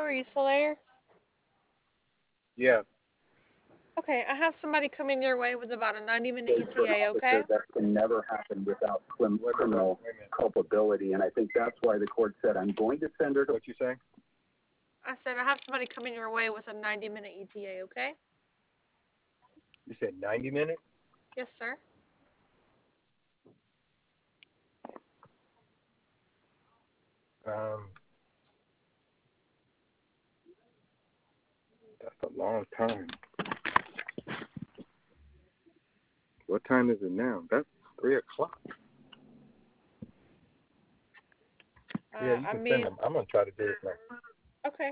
are you still there? Yeah. Okay, I have somebody coming your way with about a 90-minute For an ETA, officer, okay? that can never happen without criminal Wait a minute. culpability, and I think that's why the court said, I'm going to send her to... What you saying? I said I have somebody coming your way with a 90-minute ETA, okay? You said 90 minutes? Yes, sir. Um, that's a long time. What time is it now? That's 3 o'clock. Yeah, you I can send mean, them. I'm gonna try to do it now. okay.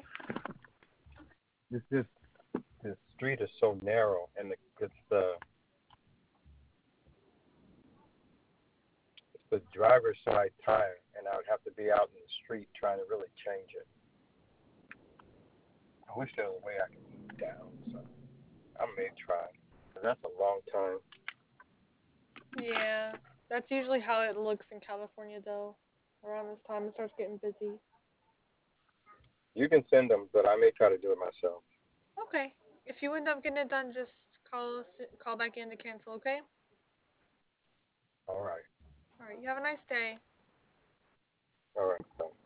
This street is so narrow, and it's the driver's side tire, and I would have to be out in the street trying to really change it. I wish there was a way I could move down, so I may try. But that's a long time. Yeah, that's usually how it looks in California, though. Around this time, it starts getting busy. You can send them, but I may try to do it myself. Okay. If you end up getting it done, just call back in to cancel, okay? All right. All right. You have a nice day. All right. Bye.